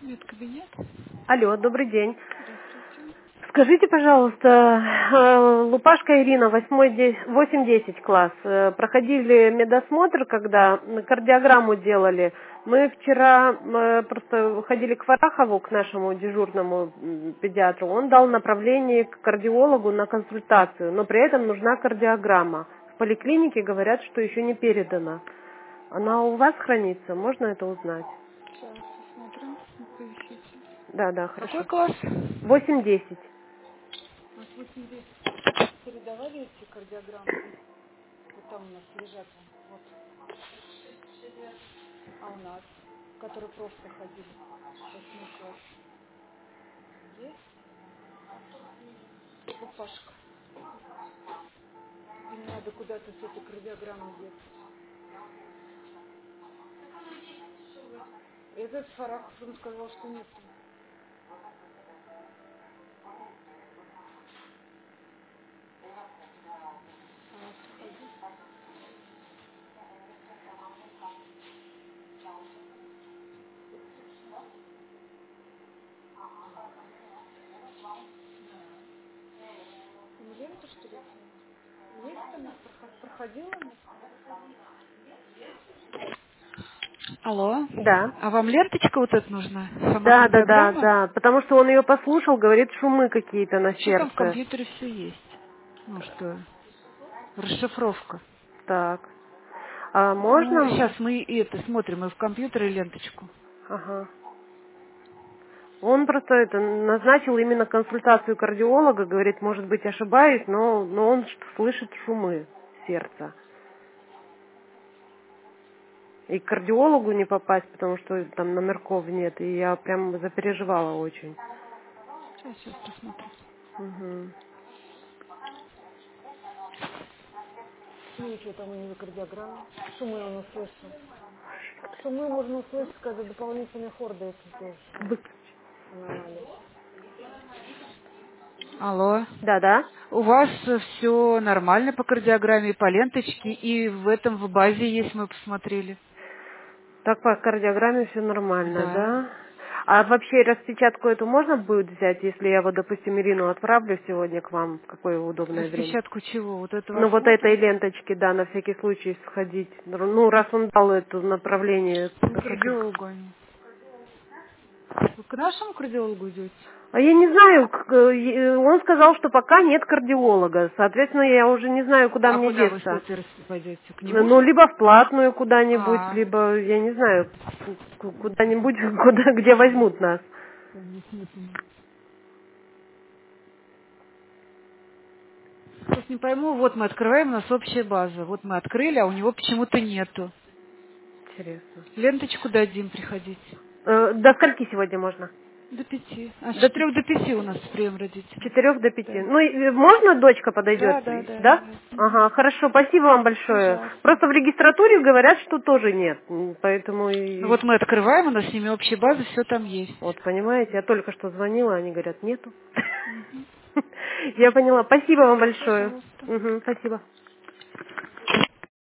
Медкабинет. Алло, добрый день. Здравствуйте. Скажите, пожалуйста, Лупашка Ирина, 8-10 класс. Проходили медосмотр, когда кардиограмму делали. Мы вчера просто ходили к Варахову, к нашему дежурному педиатру. Он дал направление к кардиологу на консультацию, но при этом нужна кардиограмма. В поликлинике говорят, что еще не передана. Она у вас хранится? Можно это узнать? Сейчас посмотрим. Не повисите. Да, да, Какой хорошо. класс? 8-10. У нас 8 передавали эти кардиограммы. Вот там у нас лежат. Вот. А у нас, которые просто ходили. 8 класс. Есть? Лупашка. Или надо куда-то с этой кардиограммой ехать? Этот Фарахов он сказал, что нет. А нас ходили. Не лента, что ли, это? Есть она? Проходила она? Алло. Да. А вам ленточка вот эта нужна? Сама Да, да, да, кардиограмма? да. Потому что он ее послушал, говорит, шумы какие-то на Что там в сердце. компьютере все есть? Ну что, расшифровка. Так. А Ну, можно? сейчас мы это смотрим и в компьютере ленточку. Ага. Он просто это назначил именно консультацию кардиолога, говорит, может быть, ошибаюсь, но он слышит шумы сердца. И к кардиологу не попасть, потому что там номерков нет. И я прям запереживала очень. Сейчас посмотрим. Угу. Ну и что там у него кардиограмма? Шумы он услышал. Шумы можно услышать, когда дополнительный хорда, если сделать аномалию. Алло. Да, да. У вас все нормально по кардиограмме, по ленточке, и в этом в базе есть, мы посмотрели. Так по кардиограмме все нормально, Да. да? А вообще распечатку эту можно будет взять, если я вот, допустим, Ирину отправлю сегодня к вам, в какое удобное время? Распечатку чего? Вот этого Ну, вот этой осмотра? ленточки, да, на всякий случай сходить. Ну, раз он дал это направление. К кардиологу они. Вы к нашему кардиологу идете? А я не знаю, он сказал, что пока нет кардиолога. Соответственно, я уже не знаю, куда А мне куда вы с деться. этой пойдете? К нему? Ну, либо в платную куда-нибудь, А, либо, я не знаю, куда-нибудь, где возьмут нас. сейчас не пойму, вот мы открываем, у нас общая база. Вот мы открыли, а у него почему-то нету. Интересно. Ленточку дадим, приходите. До скольки сегодня можно? До 5. А с До 4 до 5 у нас прием родителей. 4 до 5. Да. Ну, можно дочка подойдет, Да, да, да, да? да. Мгм. Ага, хорошо, спасибо вам большое. Пожалуйста. Просто в регистратуре говорят, что тоже нет. Поэтому Ну и... вот мы открываем, у нас с ними общая база, все там есть. Вот, понимаете, я только что звонила, они говорят, нету. Я поняла. Спасибо вам большое. Пожалуйста. Мгм, спасибо.